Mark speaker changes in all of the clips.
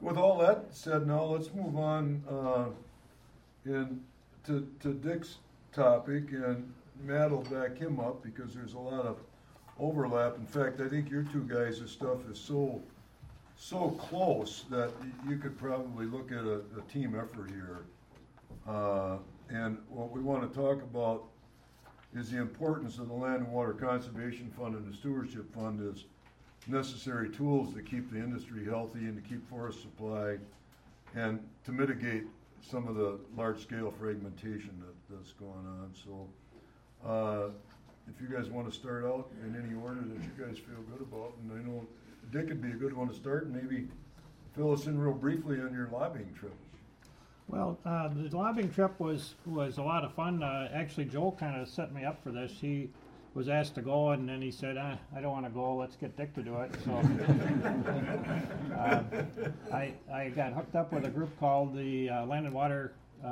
Speaker 1: with all that said, now let's move on to Dick's topic, and Matt will back him up because there's a lot of overlap. In fact, I think your two guys' stuff is so close that you could probably look at a team effort here. And what we want to talk about is the importance of the Land and Water Conservation Fund and the Stewardship Fund as necessary tools to keep the industry healthy and to keep forest supply and to mitigate some of the large-scale fragmentation that's going on. So if you guys want to start out in any order that you guys feel good about, and I know Dick would be a good one to start, and maybe fill us in real briefly on your lobbying trip.
Speaker 2: Well, the lobbying trip was a lot of fun. Actually, Joel kind of set me up for this. He was asked to go, and then he said, I don't want to go, let's get Dick to do it. So I got hooked up with a group called the Land and Water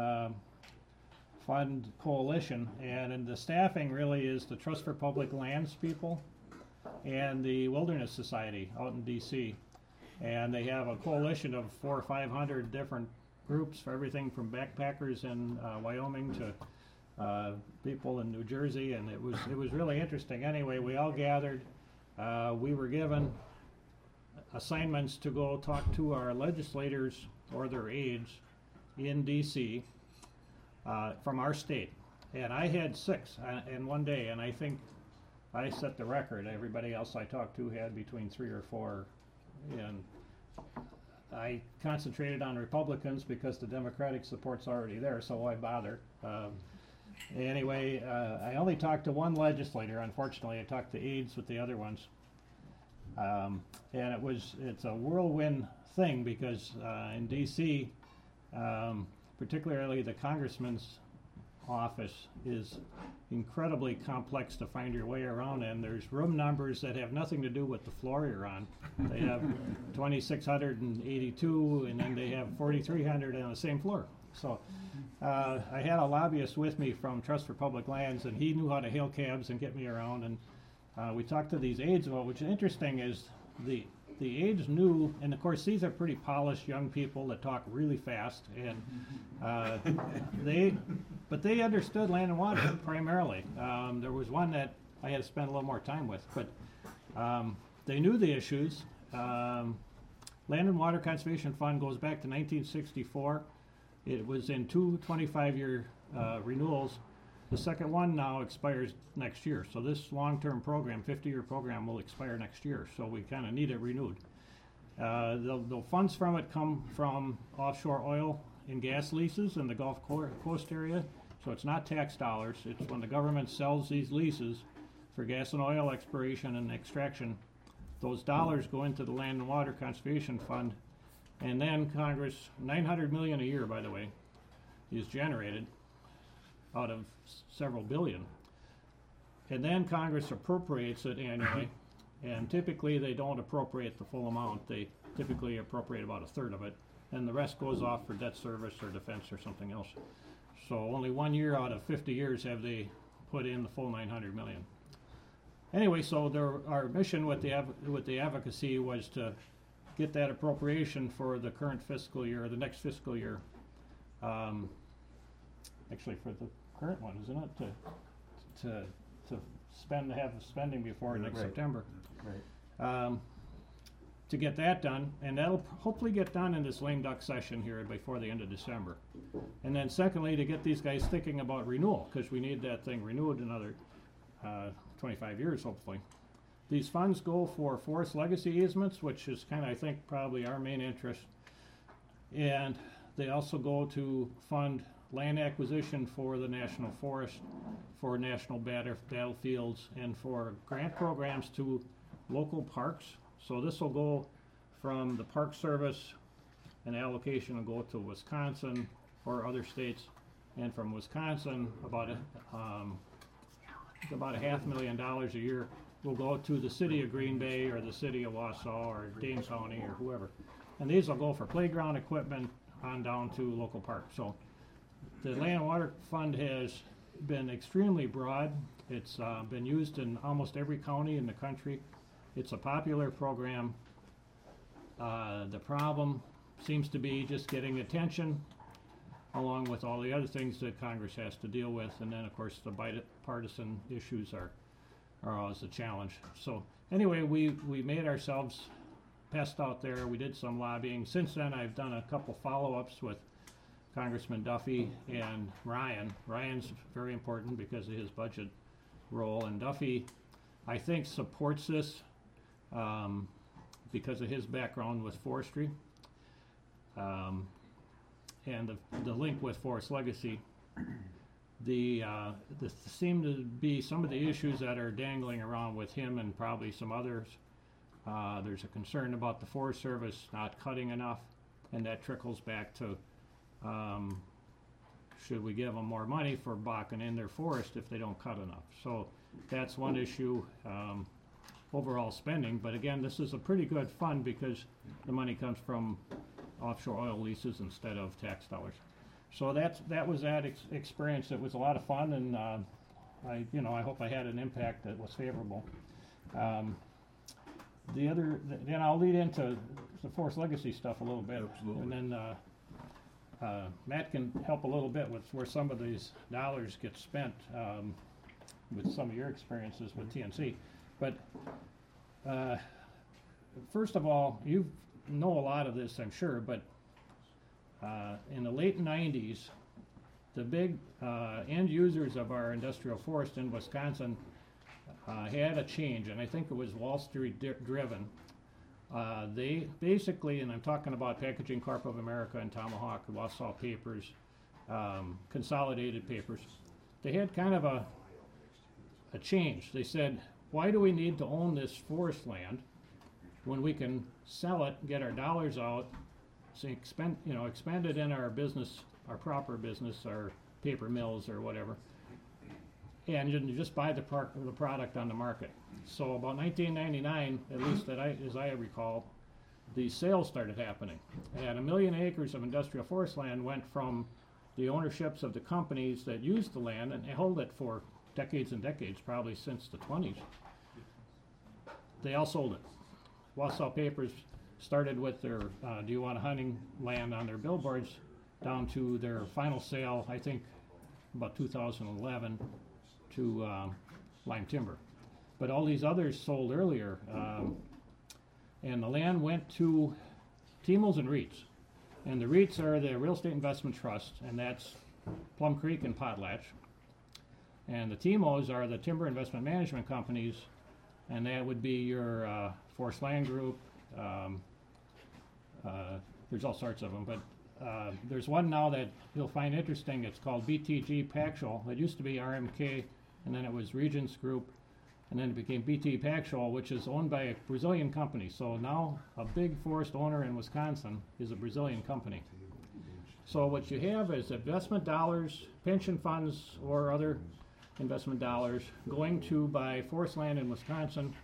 Speaker 2: Fund Coalition, and the staffing really is the Trust for Public Lands people and the Wilderness Society out in DC. And they have a coalition of 400 or 500 different groups, for everything from backpackers in Wyoming to people in New Jersey, and it was really interesting. Anyway, we all gathered. We were given assignments to go talk to our legislators or their aides in DC from our state, and I had 6 in one day, and I think I set the record. Everybody else I talked to had between 3 or 4, and I concentrated on Republicans because the Democratic support's already there, so why bother? Anyway, I only talked to one legislator, unfortunately. I talked to aides with the other ones. And it's a whirlwind thing because in DC, particularly the congressman's office is incredibly complex to find your way around, and there's room numbers that have nothing to do with the floor you're on. They have 2,682, and then they have 4,300 on the same floor. So I had a lobbyist with me from Trust for Public Lands, and he knew how to hail cabs and get me around, and we talked to these aides about, which is interesting is the aides knew, and of course these are pretty polished young people that talk really fast, and they understood land and water primarily. There was one that I had to spend a little more time with, but they knew the issues. Land and Water Conservation Fund goes back to 1964. It was in 2 25-year renewals. The second one now expires next year. So this long-term program, 50-year program, will expire next year. So we kind of need it renewed. The funds from it come from offshore oil and gas leases in the Gulf Coast area. So it's not tax dollars. It's when the government sells these leases for gas and oil exploration and extraction, those dollars go into the Land and Water Conservation Fund. And then Congress, $900 million a year, by the way, is generated out of several billion. And then Congress appropriates it annually, and typically they don't appropriate the full amount. They typically appropriate about 1/3 of it, and the rest goes off for debt service or defense or something else. So only 1 year out of 50 years have they put in the full $900 million. Anyway, so our mission with the advocacy was to get that appropriation for the current fiscal year, or the next fiscal year. Actually, for the current one, isn't it? To have spending before next September. Right. To get that done, and that'll hopefully get done in this lame duck session here before the end of December. And then secondly, to get these guys thinking about renewal, because we need that thing renewed another 25 years, hopefully. These funds go for forest legacy easements, which is kind of, I think, probably our main interest. And they also go to fund land acquisition for the National Forest, for national battlefields, and for grant programs to local parks. So this will go from the Park Service, an allocation will go to Wisconsin or other states, and from Wisconsin, about $500,000 a year will go to the city of Green Bay or the city of Wausau or Dane County or whoever. And these will go for playground equipment on down to local parks. So the Land and Water Fund has been extremely broad. It's been used in almost every county in the country. It's a popular program. The problem seems to be just getting attention, along with all the other things that Congress has to deal with. And then, of course, the bipartisan issues are always a challenge. So anyway, we made ourselves pest out there. We did some lobbying. Since then, I've done a couple follow-ups with Congressman Duffy and Ryan. Ryan's very important because of his budget role, and Duffy, I think, supports this because of his background with forestry and the link with Forest Legacy. There seem to be some of the issues that are dangling around with him and probably some others. There's a concern about the Forest Service not cutting enough, and that trickles back to should we give them more money for blocking in their forest if they don't cut enough. So that's one issue, overall spending. But again, this is a pretty good fund because the money comes from offshore oil leases instead of tax dollars. So that was that experience. It was a lot of fun, and I hope I had an impact that was favorable. Then I'll lead into the Forest Legacy stuff a little bit.
Speaker 1: Absolutely.
Speaker 2: And then Matt can help a little bit with where some of these dollars get spent with some of your experiences with TNC. But first of all, you know a lot of this, I'm sure, but in the late 90s, the big end users of our industrial forest in Wisconsin had a change, and I think it was Wall Street driven. They basically, and I'm talking about Packaging Corp of America and Tomahawk, Wausau Papers, Consolidated Papers, they had kind of a change. They said, why do we need to own this forest land when we can sell it, get our dollars out, so expend it in our business, our proper business, our paper mills or whatever, and just buy the product on the market. So about 1999, at least as I recall, the sales started happening. And 1 million acres of industrial forest land went from the ownerships of the companies that used the land and held it for decades and decades, probably since the 20s. They all sold it. Wausau Papers started with their Do You Want a Hunting land on their billboards down to their final sale, I think, about 2011 to Lime Timber. But all these others sold earlier, and the land went to TIMOs and REITs. And the REITs are the Real Estate Investment Trust, and that's Plum Creek and Potlatch. And the TIMOs are the Timber Investment Management Companies, and that would be your Forest Land Group. There's all sorts of them, but there's one now that you'll find interesting. It's called BTG Pactual. It used to be RMK, and then it was Regents Group, and then it became BT Pactual, which is owned by a Brazilian company. So now a big forest owner in Wisconsin is a Brazilian company. So what you have is investment dollars, pension funds, or other investment dollars going to buy forest land in Wisconsin.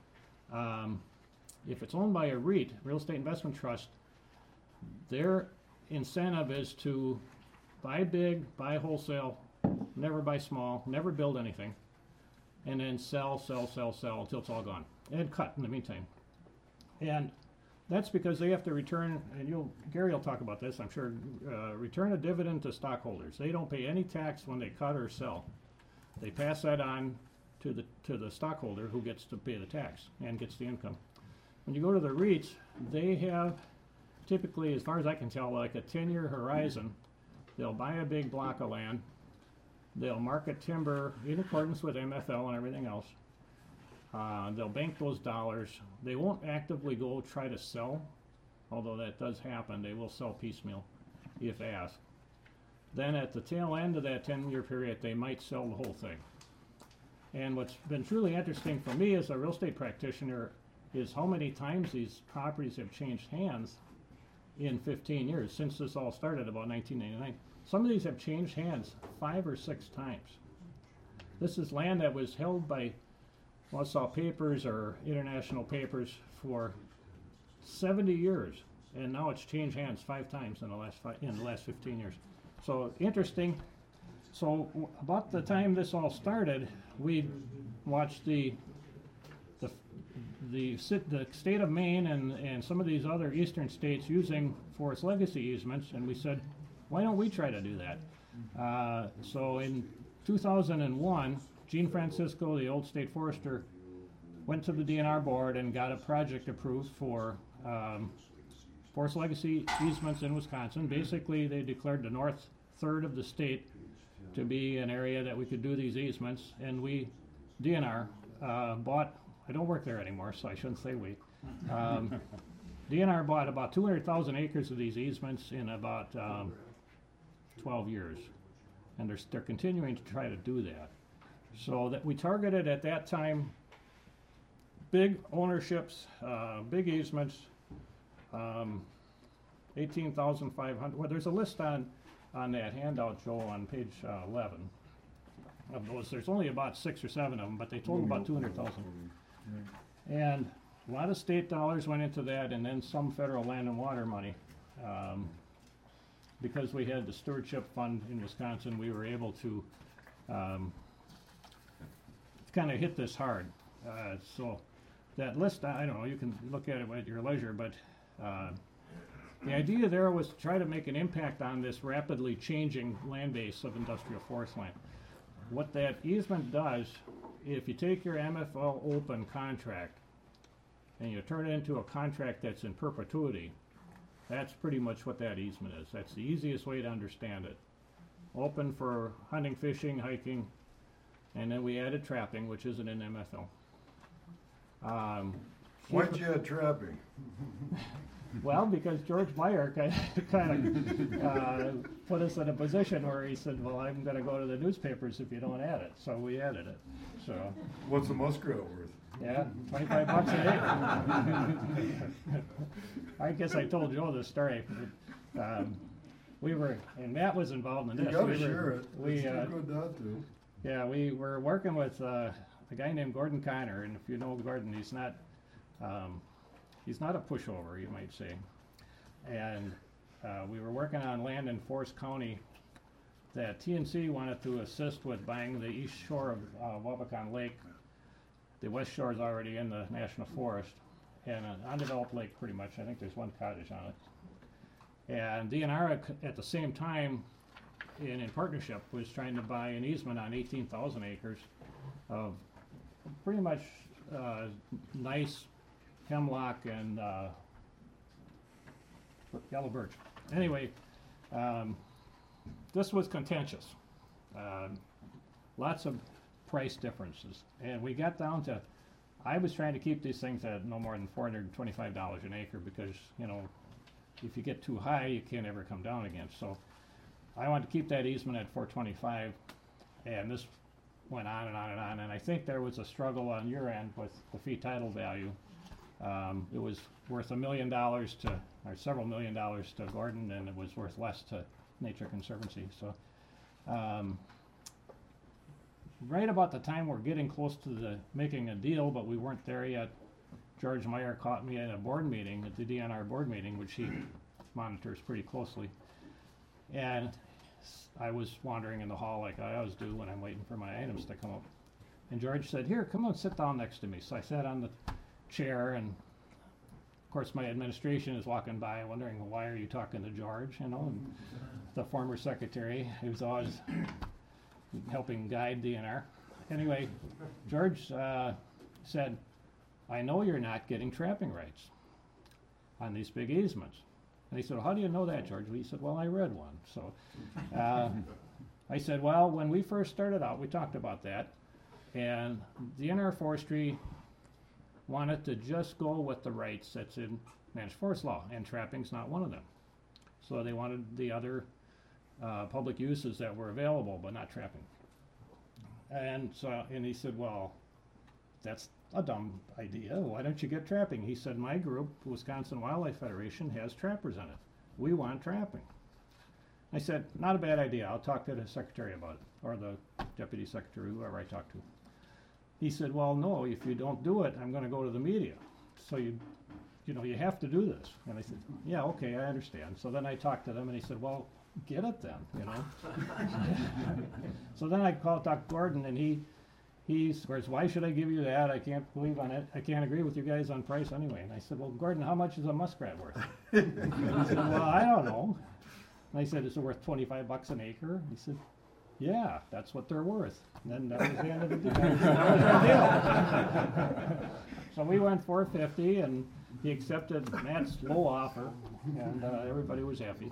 Speaker 2: If it's owned by a REIT, Real Estate Investment Trust, their incentive is to buy big, buy wholesale, never buy small, never build anything, and then sell until it's all gone, and cut in the meantime. And that's because they have to return, and Gary will talk about this, I'm sure, return a dividend to stockholders. They don't pay any tax when they cut or sell. They pass that on to the stockholder, who gets to pay the tax and gets the income. When you go to the REITs, they have typically, as far as I can tell, like a 10-year horizon. They'll buy a big block of land. They'll market timber in accordance with MFL and everything else. They'll bank those dollars. They won't actively go try to sell, although that does happen. They will sell piecemeal if asked. Then at the tail end of that 10-year period, they might sell the whole thing. And what's been truly interesting for me as a real estate practitioner is how many times these properties have changed hands in 15 years, since this all started about 1999. Some of these have changed hands 5 or 6 times. This is land that was held by Wausau Papers or International Papers for 70 years, and now it's changed hands 5 times in the last 15 years. So interesting. So about the time this all started, we watched the the state of Maine and some of these other eastern states using forest legacy easements, and we said, why don't we try to do that? So in 2001, Gene Francisco, the old state forester, went to the DNR board and got a project approved for forest legacy easements in Wisconsin. Basically, they declared the north third of the state to be an area that we could do these easements, and we, DNR, bought, I don't work there anymore, so I shouldn't say we. DNR bought about 200,000 acres of these easements in about 12 years, and they're continuing to try to do that. So that we targeted at that time big ownerships, big easements, 18,500. Well, there's a list on that handout, Joe, on page 11. Of those, there's only about 6 or 7 of them, but they total about 200,000. And a lot of state dollars went into that, and then some federal land and water money. Because we had the stewardship fund in Wisconsin, we were able to kind of hit this hard. So that list, I don't know, you can look at it at your leisure, but the idea there was to try to make an impact on this rapidly changing land base of industrial forest land. What that easement does, if you take your MFL open contract and you turn it into a contract that's in perpetuity, that's pretty much what that easement is. That's the easiest way to understand it. Open for hunting, fishing, hiking, and then we added trapping, which isn't in MFL.
Speaker 1: Why'd you add trapping?
Speaker 2: Well, because George Meyer kind of put us in a position where he said, well, I'm going to go to the newspapers if you don't add it. So we added it. So.
Speaker 1: What's a muskrat worth?
Speaker 2: Yeah, 25 bucks an acre. I guess I told Joe this story. We were, and Matt was involved in this.
Speaker 1: You gotta share it. It's too good not to.
Speaker 2: Yeah, we were working with a guy named Gordon Connor, and if you know Gordon, he's not a pushover, you might say. And we were working on land in Forest County that TNC wanted to assist with buying the east shore of Wabakan Lake. The west shore is already in the National Forest, and an undeveloped lake pretty much. I think there's one cottage on it. And DNR at the same time, in partnership, was trying to buy an easement on 18,000 acres of pretty much nice hemlock and yellow birch. Anyway, this was contentious. Lots of price differences, and we got down to, I was trying to keep these things at no more than $425 an acre, because, you know, if you get too high, you can't ever come down again. So I wanted to keep that easement at $425, and this went on and on and on, and I think there was a struggle on your end with the fee title value. It was worth $1 million or several $1 million to Gordon, and it was worth less to Nature Conservancy. So right about the time we're getting close to making a deal, but we weren't there yet, George Meyer caught me at a board meeting, at the DNR board meeting, which he monitors pretty closely. And I was wandering in the hall like I always do when I'm waiting for my items to come up. And George said, here, come on, sit down next to me. So I sat on the chair, and of course my administration is walking by wondering, well, why are you talking to George, you know, and the former secretary who's always helping guide DNR. Anyway, George said, I know you're not getting trapping rights on these big easements. And he said, well, how do you know that, George? Well, he said, well, I read one. So I said, well, when we first started out, we talked about that, and DNR Forestry wanted to just go with the rights that's in managed forest law, and trapping's not one of them. So they wanted the other public uses that were available, but not trapping. And so, and he said, well, that's a dumb idea. Why don't you get trapping? He said, my group, Wisconsin Wildlife Federation, has trappers in it. We want trapping. I said, not a bad idea. I'll talk to the secretary about it, or the deputy secretary, whoever I talk to. He said, well, no, if you don't do it, I'm going to go to the media. So you know, you have to do this. And I said, yeah, okay, I understand. So then I talked to them, and he said, well, get it then, you know. So then I called Dr. Gordon, and he of course, why should I give you that? I can't believe on it. I can't agree with you guys on price anyway. And I said, well, Gordon, how much is a muskrat worth? He said, well, I don't know. And I said, is it worth 25 bucks an acre? He said, yeah, that's what they're worth. And then that was the end of the deal. That was our deal. So we went 450, and he accepted Matt's low offer, and everybody was happy.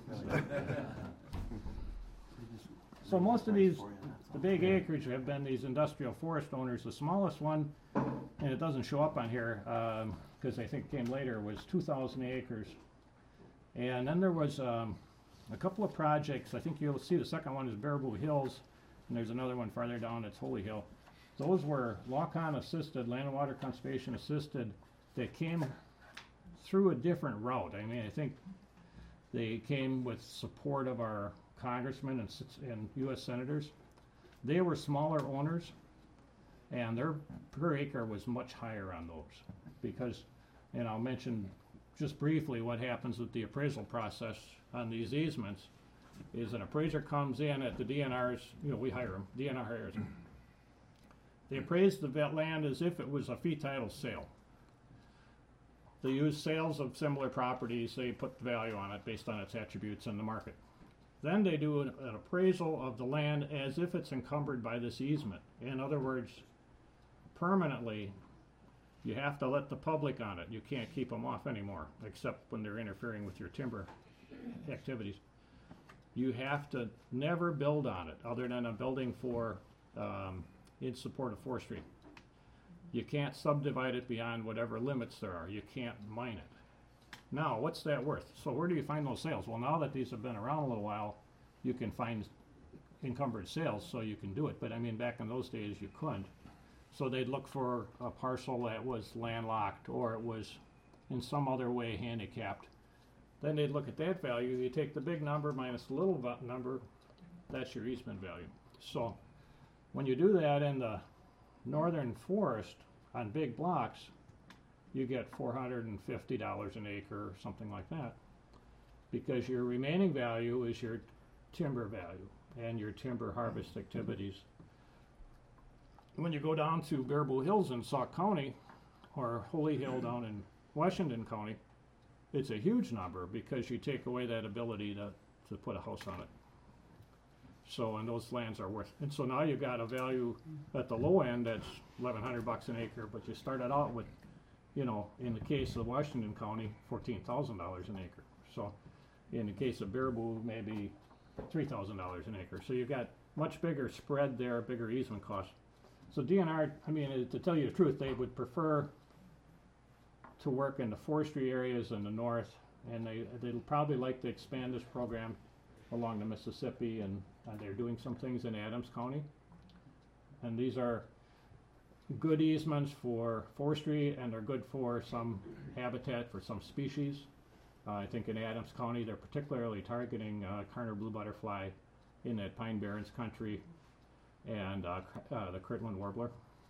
Speaker 2: So most of these, the big acreage have been these industrial forest owners. The smallest one, and it doesn't show up on here because I think it came later, was 2,000 acres. And then there was a couple of projects. I think you'll see the second one is Baraboo Hills, and there's another one farther down that's Holy Hill. Those were Law-Con assisted, Land and Water Conservation assisted, that came through a different route. I mean, I think they came with support of our congressmen and U.S. senators. They were smaller owners, and their per acre was much higher on those because, and I'll mention just briefly what happens with the appraisal process on these easements is an appraiser comes in at the DNR's, we hire them, DNR hires them. They appraise the land as if it was a fee title sale. They use sales of similar properties, they put the value on it based on its attributes in the market. Then they do an appraisal of the land as if it's encumbered by this easement. In other words, permanently, you have to let the public on it. You can't keep them off anymore, except when they're interfering with your timber activities. You have to never build on it, other than a building for in support of forestry. You can't subdivide it beyond whatever limits there are. You can't mine it. Now, what's that worth? So where do you find those sales? Well, now that these have been around a little while, you can find encumbered sales, so you can do it. But I mean, back in those days, you couldn't. So they'd look for a parcel that was landlocked or it was in some other way handicapped. Then they'd look at that value. You take the big number minus the little number, that's your easement value. So when you do that in the northern forest on big blocks, you get $450 an acre or something like that, because your remaining value is your timber value and your timber harvest activities. When you go down to Baraboo Hills in Sauk County or Holy Hill down in Washington County, it's a huge number because you take away that ability to put a house on it. So, and those lands are worth, and so now you've got a value at the low end that's $1,100 an acre, but you started out with, in the case of Washington County, $14,000 an acre. So in the case of Baraboo, maybe $3,000 an acre. So you've got much bigger spread there, bigger easement costs. So DNR, I mean, to tell you the truth, they would prefer to work in the forestry areas in the north, and they'd probably like to expand this program along the Mississippi, and they're doing some things in Adams County. And these are good easements for forestry, and they're good for some habitat for some species. I think in Adams County they're particularly targeting Karner blue butterfly in that Pine Barrens country and the Kirtland warbler.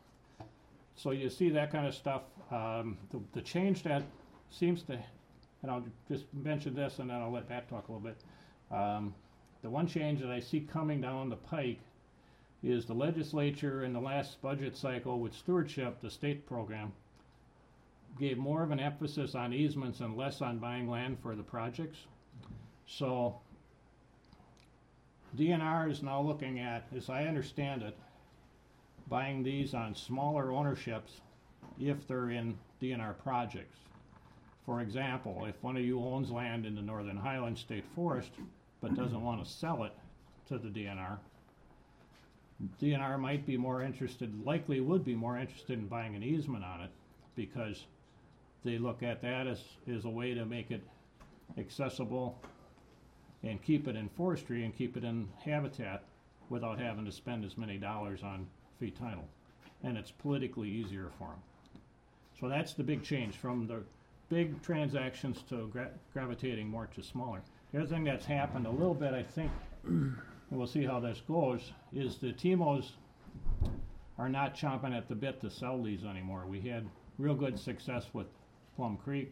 Speaker 2: So you see that kind of stuff. The change that seems to, and I'll just mention this and then I'll let Pat talk a little bit. The one change that I see coming down the pike is the legislature in the last budget cycle with stewardship, the state program, gave more of an emphasis on easements and less on buying land for the projects. So DNR is now looking at, as I understand it, buying these on smaller ownerships if they're in DNR projects. For example, if one of you owns land in the Northern Highlands State Forest but doesn't want to sell it to the DNR, DNR might be more interested, likely would be more interested in buying an easement on it, because they look at that as a way to make it accessible and keep it in forestry and keep it in habitat without having to spend as many dollars on fee title. And it's politically easier for them. So that's the big change from the big transactions to gravitating more to smaller. The other thing that's happened a little bit, I think, and we'll see how this goes, is the TIMOs are not chomping at the bit to sell these anymore. We had real good success with Plum Creek,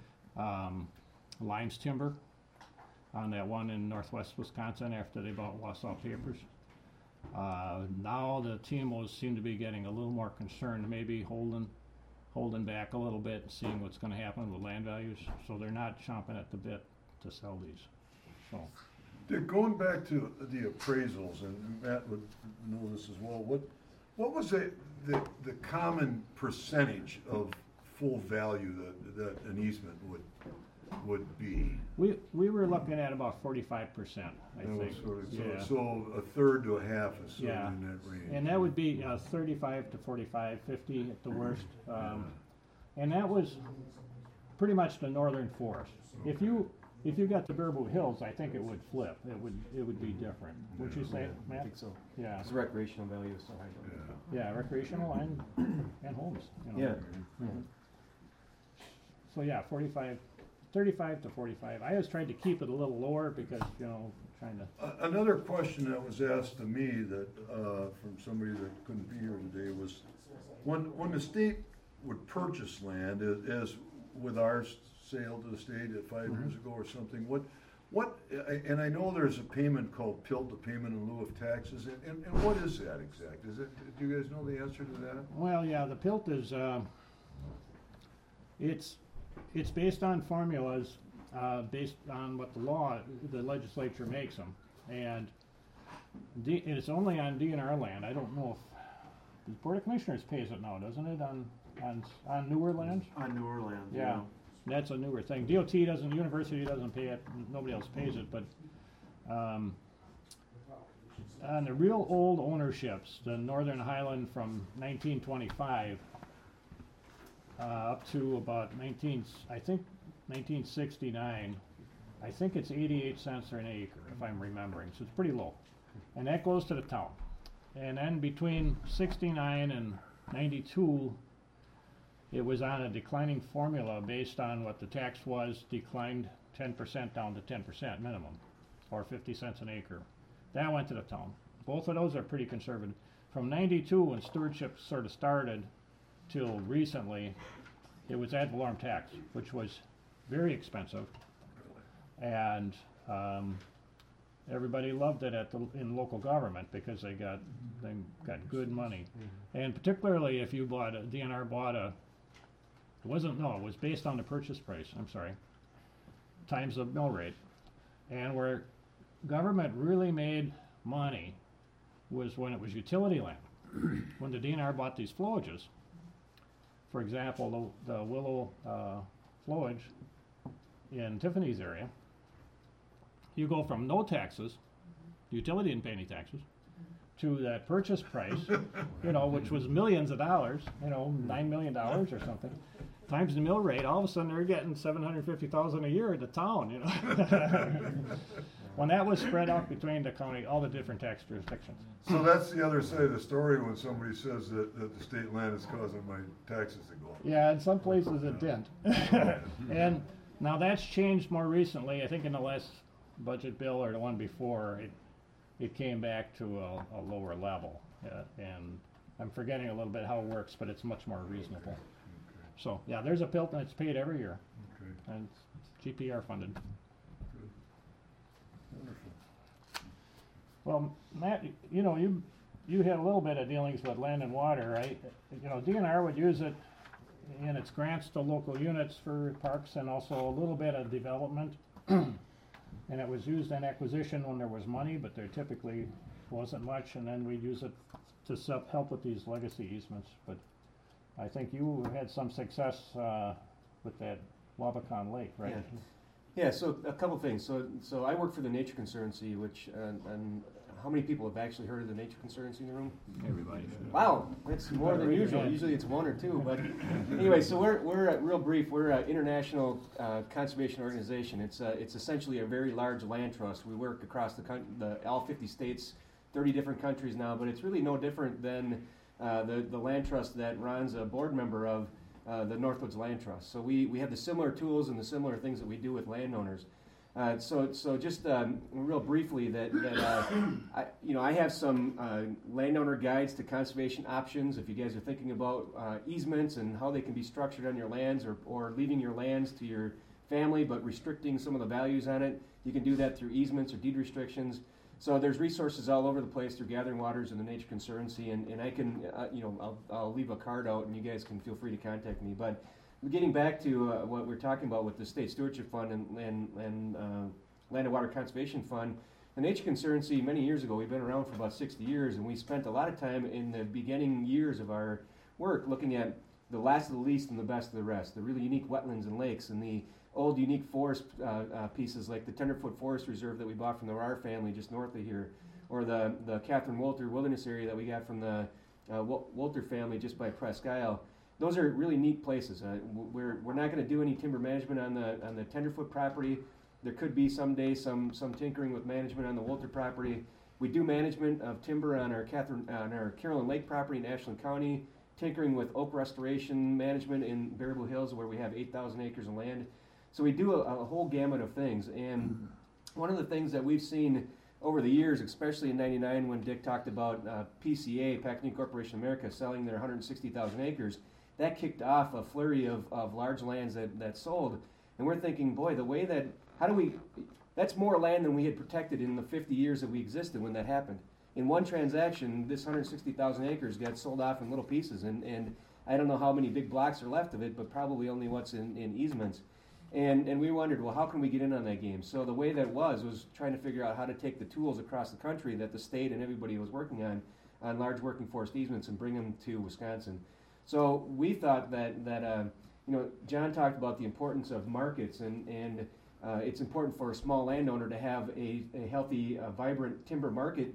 Speaker 2: Limes Timber, on that one in northwest Wisconsin after they bought Wausau Papers. Now the TMOs seem to be getting a little more concerned, maybe holding back a little bit, and seeing what's going to happen with land values. So they're not chomping at the bit to sell these. So.
Speaker 1: Dick, going back to the appraisals, and Matt would know this as well, what was the common percentage of full value that an easement would be?
Speaker 2: We were looking at about 45%, I think.
Speaker 1: So a third to a half is sort
Speaker 2: Yeah.
Speaker 1: of in that range.
Speaker 2: And that would be 35 to 45, 50 at the worst. And that was pretty much the northern forest. If you got the Baraboo Hills, I think it would flip. It would be different. Would you say, Matt?
Speaker 3: I think so.
Speaker 2: Yeah.
Speaker 3: It's recreational value is so high.
Speaker 2: Yeah, recreational and homes. You know.
Speaker 3: Yeah.
Speaker 2: Mhm. So yeah, 35 to 45. I always tried to keep it a little lower because, trying to.
Speaker 1: Another question that was asked to me that, from somebody that couldn't be here today was, when the state would purchase land, as with our sale to the state at 5 years ago or something, and I know there's a payment called PILT, the payment in lieu of taxes, and what is that exact? Do you guys know the answer to that?
Speaker 2: Well, yeah, the PILT is, it's based on formulas, based on what the legislature makes them, and it's only on DNR land. I don't know if the Board of Commissioners pays it now, doesn't it, on newer lands?
Speaker 4: On newer land,
Speaker 2: Yeah, that's a newer thing. DOT doesn't, university doesn't pay it, nobody else pays it, but on the real old ownerships, the Northern Highland from 1925 up to about 1969, I think it's 88 cents an acre, if I'm remembering, so it's pretty low. And that goes to the town. And then between 69 and 92, it was on a declining formula based on what the tax was, declined 10% down to 10% minimum, or 50 cents an acre. That went to the town. Both of those are pretty conservative. From 92, when stewardship sort of started, till recently, it was ad valorem tax, which was very expensive, and everybody loved it in local government because they got good money, and particularly if you bought DNR bought it was based on the purchase price. I'm sorry, times the mill rate, and where government really made money was when it was utility land. When the DNR bought these flowages, for example, the Willow flowage in Tiffany's area, you go from no taxes, utility didn't pay any taxes, to that purchase price, which was millions of dollars, $9 million or something, times the mill rate. All of a sudden they're getting $750,000 a year at the town, When that was spread out between the county, all the different tax jurisdictions.
Speaker 1: So that's the other side of the story when somebody says that the state land is causing my taxes to go up.
Speaker 2: Yeah, in some places it didn't. And now that's changed more recently. I think in the last budget bill or the one before, it came back to a lower level. And I'm forgetting a little bit how it works, but it's much more reasonable.
Speaker 1: Okay.
Speaker 2: So, yeah, there's a PILT and it's paid every year.
Speaker 1: Okay.
Speaker 2: And it's GPR funded.
Speaker 1: Good. Wonderful.
Speaker 2: Well, Matt, you had a little bit of dealings with land and water, right? DNR would use it in its grants to local units for parks and also a little bit of development. And it was used in acquisition when there was money, but there typically wasn't much, and then we'd use it to help with these legacy easements. But I think you had some success with that Wabacan Lake, right?
Speaker 3: Yeah, so a couple things. So I work for the Nature Conservancy, which, and how many people have actually heard of the Nature Conservancy in the room?
Speaker 2: Everybody.
Speaker 3: Wow, that's more than usual. Usually it's one or two, but anyway, so we're real brief. We're an international conservation organization. It's essentially a very large land trust. We work across all 50 states, 30 different countries now, but it's really no different than the land trust that Ron's a board member of, the Northwoods Land Trust. So we have the similar tools and the similar things that we do with landowners. So just real briefly, I have some landowner guides to conservation options. If you guys are thinking about easements and how they can be structured on your lands, or leaving your lands to your family but restricting some of the values on it, you can do that through easements or deed restrictions. So there's resources all over the place through Gathering Waters and the Nature Conservancy, and I can, I'll leave a card out, and you guys can feel free to contact me. But getting back to what we're talking about with the State Stewardship Fund and Land and Water Conservation Fund, the Nature Conservancy, many years ago, we've been around for about 60 years, and we spent a lot of time in the beginning years of our work looking at the last of the least and the best of the rest, the really unique wetlands and lakes, and the old unique forest pieces like the Tenderfoot Forest Reserve that we bought from the Rar family just north of here, or the Catherine Wolter Wilderness Area that we got from the Wolter family just by Presque Isle. Those are really neat places. We're not going to do any timber management on the Tenderfoot property. There could be someday some tinkering with management on the Wolter property. We do management of timber on our Carolyn Lake property in Ashland County, tinkering with oak restoration management in Baraboo Hills where we have 8,000 acres of land. So we do a whole gamut of things. And one of the things that we've seen over the years, especially in '99 when Dick talked about PCA, Packaging Corporation of America, selling their 160,000 acres, that kicked off a flurry of large lands that sold. And we're thinking, boy, the way that, that's more land than we had protected in the 50 years that we existed when that happened. In one transaction, this 160,000 acres got sold off in little pieces, and I don't know how many big blocks are left of it, but probably only what's in easements. And we wondered, well, how can we get in on that game? So the way that was trying to figure out how to take the tools across the country that the state and everybody was working on large working forest easements and bring them to Wisconsin. So we thought that John talked about the importance of markets, and it's important for a small landowner to have a healthy, vibrant timber market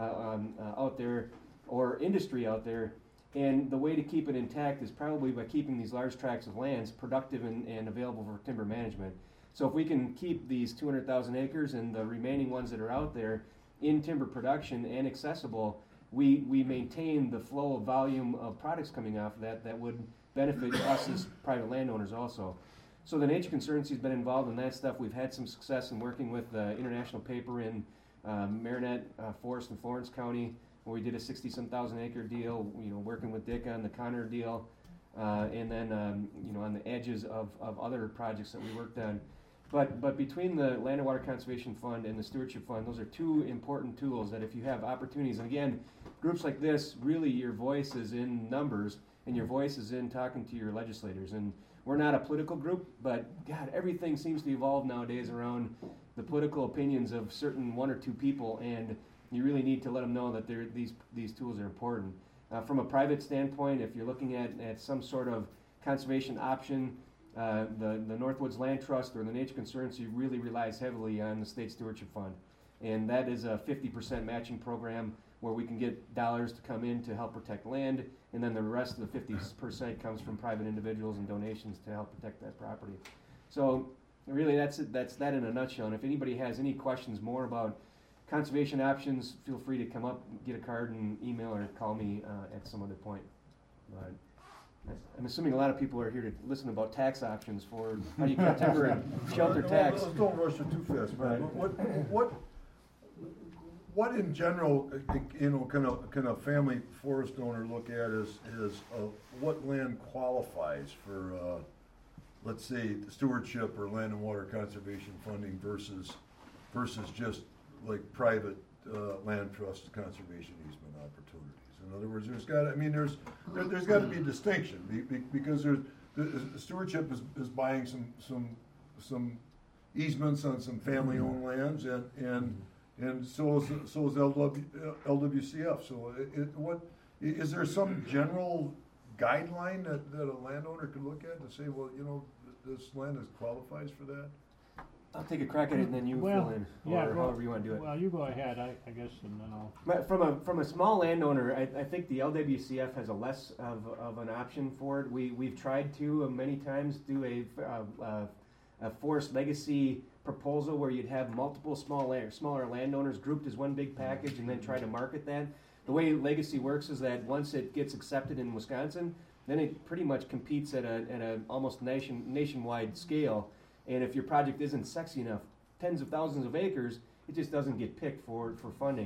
Speaker 3: out there, or industry out there. And the way to keep it intact is probably by keeping these large tracts of lands productive and available for timber management. So if we can keep these 200,000 acres and the remaining ones that are out there in timber production and accessible, we maintain the flow of volume of products coming off of that would benefit us as private landowners also. So the Nature Conservancy has been involved in that stuff. We've had some success in working with the International Paper in Marinette Forest in Florence County, where we did a 60-some thousand acre deal, working with Dick on the Connor deal, and then on the edges of other projects that we worked on. But between the Land and Water Conservation Fund and the Stewardship Fund, those are two important tools that if you have opportunities, and again, groups like this, really your voice is in numbers, and your voice is in talking to your legislators. And we're not a political group, but God, everything seems to evolve nowadays around the political opinions of certain one or two people, and you really need to let them know that these tools are important. From a private standpoint, if you're looking at some sort of conservation option, the Northwoods Land Trust or the Nature Conservancy really relies heavily on the State Stewardship Fund. And that is a 50% matching program where we can get dollars to come in to help protect land, and then the rest of the 50% comes from private individuals and donations to help protect that property. So really that's that in a nutshell. And if anybody has any questions more about conservation options, feel free to come up, get a card, and email or call me at some other point. But I'm assuming a lot of people are here to listen about tax options for how you cut timber and shelter tax.
Speaker 1: Don't rush it too fast, man.
Speaker 3: Right.
Speaker 1: What in general, can a family forest owner look at as what land qualifies for, let's say, stewardship or land and water conservation funding versus just like private land trust conservation easement opportunities? In other words, there's got to be a distinction because the stewardship is buying some easements on some family-owned lands and so is LWCF. So what is there some general guideline that a landowner could look at to say, well, this land qualifies for that?
Speaker 3: I'll take a crack at it and then you fill in, or however you want to do it.
Speaker 2: Well, you go ahead, I guess, and then I'll...
Speaker 3: From a small landowner, I think the LWCF has a less of an option for it. We've tried to many times do a forest legacy proposal where you'd have multiple smaller landowners grouped as one big package and then try to market that. The way legacy works is that once it gets accepted in Wisconsin, then it pretty much competes at a almost nationwide scale. And if your project isn't sexy enough, tens of thousands of acres, it just doesn't get picked for funding.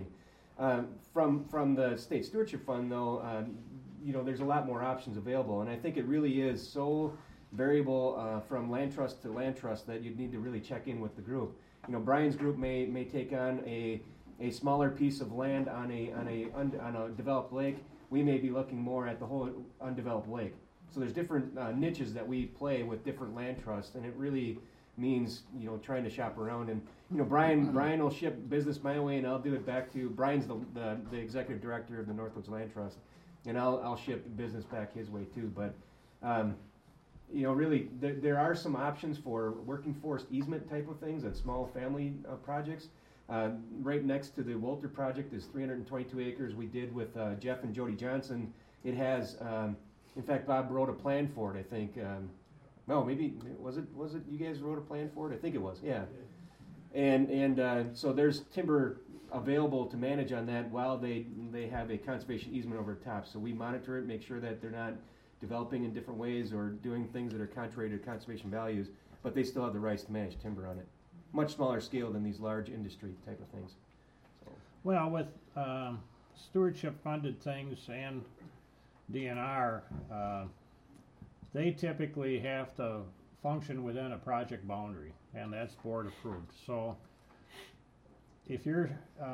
Speaker 3: From the State Stewardship Fund, though, there's a lot more options available, and I think it really is so variable from land trust to land trust that you'd need to really check in with the group. Brian's group may take on a a smaller piece of land on a developed lake, we may be looking more at the whole undeveloped lake. So there's different niches that we play with different land trusts, and it really means, you know, trying to shop around. And, you know, Brian will ship business my way, and I'll do it back to Brian's the executive director of the Northwoods Land Trust, and I'll ship business back his way too. But you know, really, there are some options for working forest easement type of things and small family projects. Right next to the Wolter project is 322 acres we did with Jeff and Jody Johnson. It has, in fact, Bob wrote a plan for it, I think. No, maybe, was it you guys wrote a plan for it? I think it was, yeah. And so there's timber available to manage on that while they have a conservation easement over the top. So we monitor it, make sure that they're not developing in different ways or doing things that are contrary to conservation values, but they still have the rights to manage timber on it. Much smaller scale than these large industry type of things. So.
Speaker 2: Well, with stewardship funded things and DNR, they typically have to function within a project boundary, and that's board approved. So if you're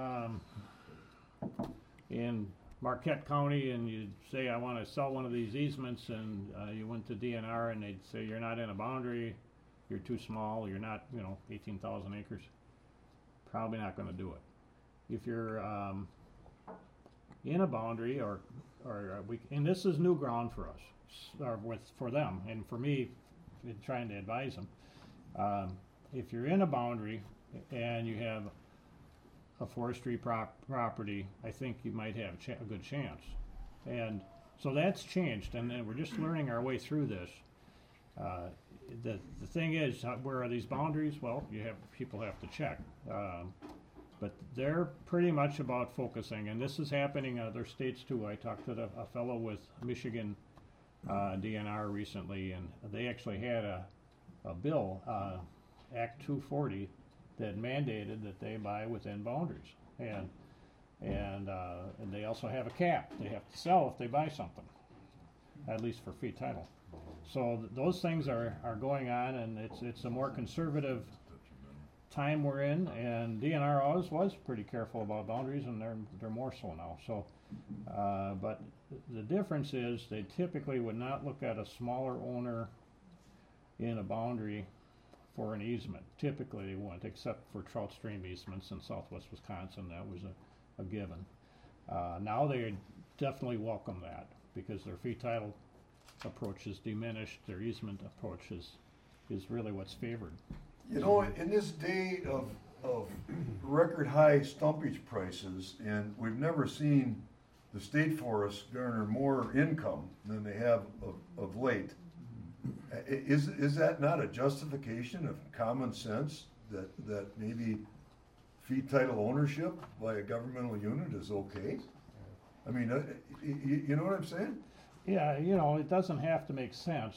Speaker 2: in Marquette County and you say, I want to sell one of these easements, and you went to DNR and they'd say, you're not in a boundary, you're too small, you're not, 18,000 acres, probably not going to do it. If you're in a boundary and this is new ground for us, for them, and for me, in trying to advise them, if you're in a boundary and you have a forestry property, I think you might have a good chance. And so that's changed, and we're just learning our way through this. The thing is, where are these boundaries? Well, people have to check. But they're pretty much about focusing, and this is happening in other states too. I talked to a fellow with Michigan DNR recently, and they actually had a bill, Act 240, that mandated that they buy within boundaries, and they also have a cap. They have to sell if they buy something, at least for fee title. So those things are going on, and it's a more conservative time we're in, and DNR always was pretty careful about boundaries, and they're more so now. So, but the difference is they typically would not look at a smaller owner in a boundary for an easement. Typically they wouldn't, except for trout stream easements in southwest Wisconsin. That was a given. Now they definitely welcome that because their fee title approach is diminished. Their easement approach is really what's favored.
Speaker 1: In this day of record high stumpage prices, and we've never seen the state forests garner more income than they have of late. Is that not a justification of common sense that maybe fee title ownership by a governmental unit is okay? I mean, you know what I'm saying?
Speaker 2: Yeah, it doesn't have to make sense.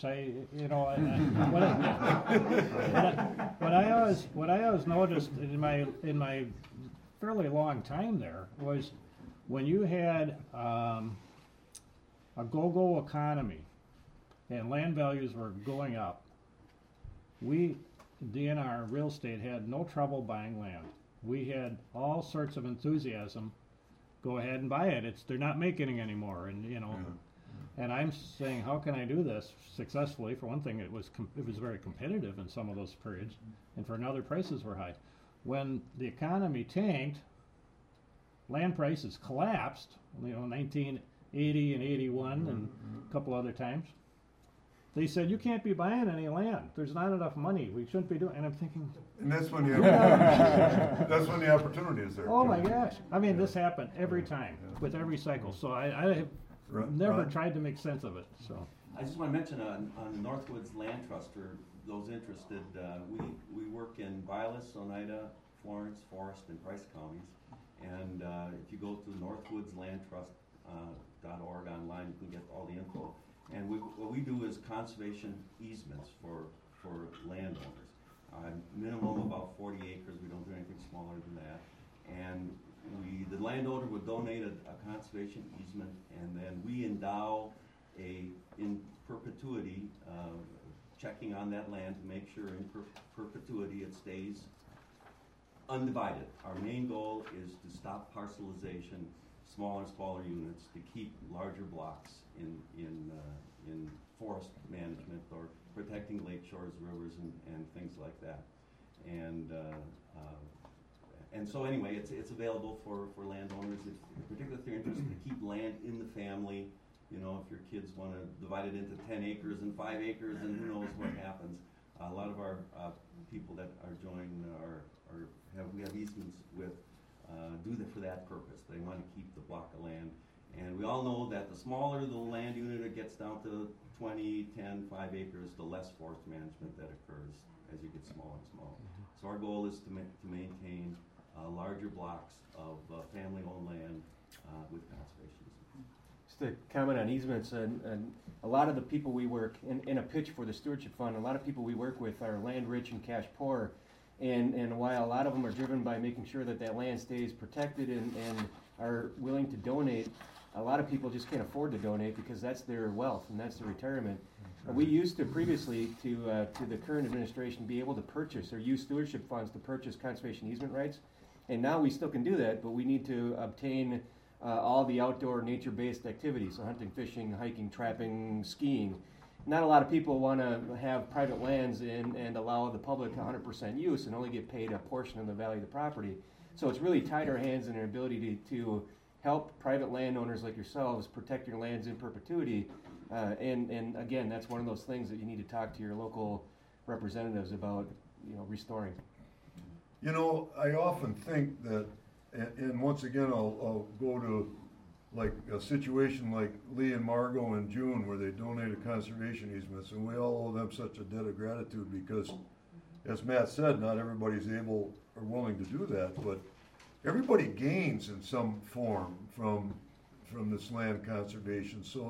Speaker 2: What I always noticed in my fairly long time there was when you had a go-go economy and land values were going up, we, DNR real estate, had no trouble buying land. We had all sorts of enthusiasm. Go ahead and buy it. They're not making it anymore, and And I'm saying, how can I do this successfully? For one thing, it was very competitive in some of those periods, and for another, prices were high. When the economy tanked, land prices collapsed. 1980 and 81 and a couple other times. They said, you can't be buying any land. There's not enough money. We shouldn't be doing. And I'm thinking.
Speaker 1: And that's when that's when the opportunity is there.
Speaker 2: Oh my gosh! I mean, this happened every time with every cycle. So I have never tried to make sense of it. So
Speaker 4: I just want to mention on the Northwoods Land Trust for those interested. We work in Vilas, Oneida, Florence, Forest, and Price counties. And if you go to northwoodslandtrust.org online, you can get all the info. And what we do is conservation easements for landowners. Minimum about 40 acres. We don't do anything smaller than that. And the landowner would donate a conservation easement, and then we endow in perpetuity, checking on that land to make sure in perpetuity it stays undivided. Our main goal is to stop parcelization, smaller and smaller units, to keep larger blocks in forest management or protecting lake shores, rivers, and things like that. And so anyway, it's available for landowners, particularly if they're interested to keep land in the family. You know, if your kids want to divide it into 10 acres and 5 acres, and who knows what happens. A lot of our people that are joined we have easements with do that for that purpose. They want to keep the block of land. And we all know that the smaller the land unit it gets down to 20, 10, 5 acres, the less forest management that occurs as you get smaller and smaller. So our goal is to maintain larger blocks of family-owned land with conservation.
Speaker 3: Just to comment on easements, and a lot of the people we work in a pitch for the Stewardship Fund, a lot of people we work with are land rich and cash poor. And while a lot of them are driven by making sure that that land stays protected and are willing to donate, a lot of people just can't afford to donate because that's their wealth and that's their retirement. We used to previously, to the current administration, be able to purchase or use stewardship funds to purchase conservation easement rights. And now we still can do that, but we need to obtain all the outdoor nature-based activities, so hunting, fishing, hiking, trapping, skiing. Not a lot of people want to have private lands and allow the public 100% use and only get paid a portion of the value of the property. So it's really tied our hands in our ability to help private landowners like yourselves protect your lands in perpetuity. And again, that's one of those things that you need to talk to your local representatives about, restoring.
Speaker 1: You know, I often think that, and once again, I'll go to like a situation like Lee and Margot in June where they donated conservation easements, and we all owe them such a debt of gratitude because, as Matt said, not everybody's able or willing to do that, but everybody gains in some form from this land conservation. So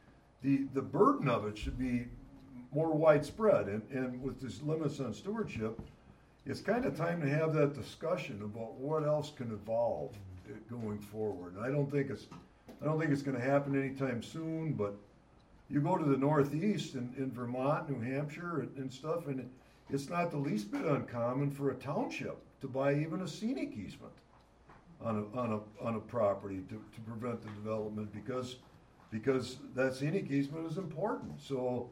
Speaker 1: the burden of it should be more widespread, and with this limits on stewardship, it's kind of time to have that discussion about what else can evolve going forward. And I don't think it's going to happen anytime soon, but you go to the Northeast in Vermont, New Hampshire, and stuff, and it's not the least bit uncommon for a township to buy even a scenic easement on a property to prevent the development because that scenic easement is important. So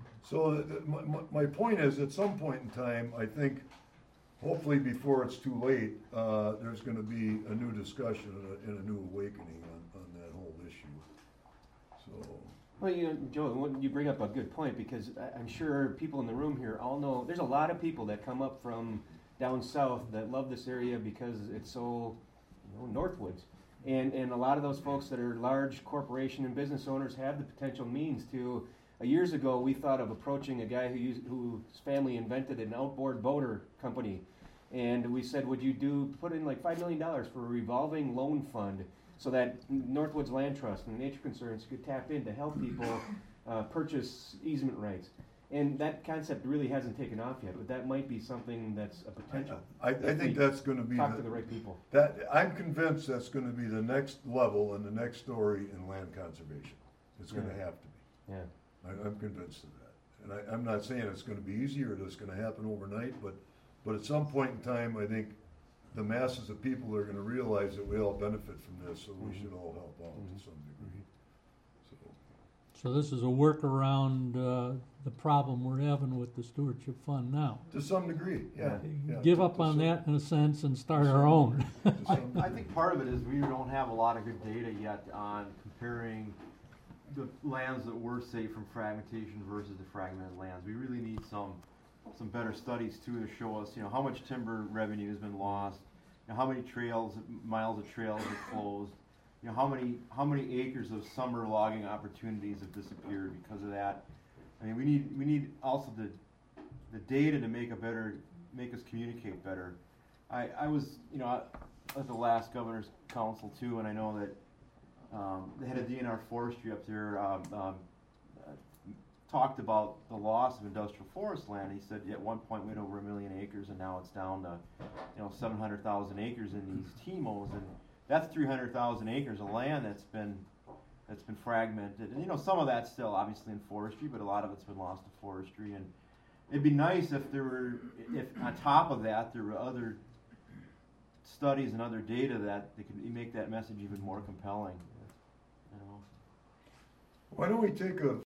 Speaker 1: my point is, at some point in time, I think, hopefully before it's too late, there's going to be a new discussion and a new awakening on that whole issue. So.
Speaker 3: Well, Joe, you bring up a good point because I'm sure people in the room here all know there's a lot of people that come up from down south that love this area because it's so, Northwoods. And a lot of those folks that are large corporation and business owners have the potential means to. Years ago, we thought of approaching a guy whose family invented an outboard boater company. And we said, would you put in like $5 million for a revolving loan fund so that Northwoods Land Trust and Nature Conservancy could tap in to help people purchase easement rights. And that concept really hasn't taken off yet, but that might be something that's a potential.
Speaker 1: I think that's going to be
Speaker 3: talk to the right people.
Speaker 1: I'm convinced that's going to be the next level and the next story in land conservation. It's going to have to be.
Speaker 3: Yeah.
Speaker 1: I'm convinced of that. And I'm not saying it's going to be easy or it's going to happen overnight, but at some point in time, I think the masses of people are going to realize that we all benefit from this, so we should all help out to some degree.
Speaker 5: So this is a workaround the problem we're having with the stewardship fund now.
Speaker 1: To some degree, yeah.
Speaker 5: Give up on that in a sense and start our own.
Speaker 6: I think part of it is we don't have a lot of good data yet on comparing the lands that were saved from fragmentation versus the fragmented lands. We really need some better studies too to show us, how much timber revenue has been lost, how many miles of trails are closed, how many acres of summer logging opportunities have disappeared because of that. I mean, we need also the data to make us communicate better. I was at the last governor's council too, and I know that the head of DNR Forestry up there talked about the loss of industrial forest land. He said at one point we had over 1 million acres, and now it's down to 700,000 acres in these TMOs, and that's 300,000 acres of land that's been fragmented. And some of that's still obviously in forestry, but a lot of it's been lost to forestry. And it'd be nice if on top of that there were other studies and other data that they can make that message even more compelling. You know.
Speaker 1: Why don't we take a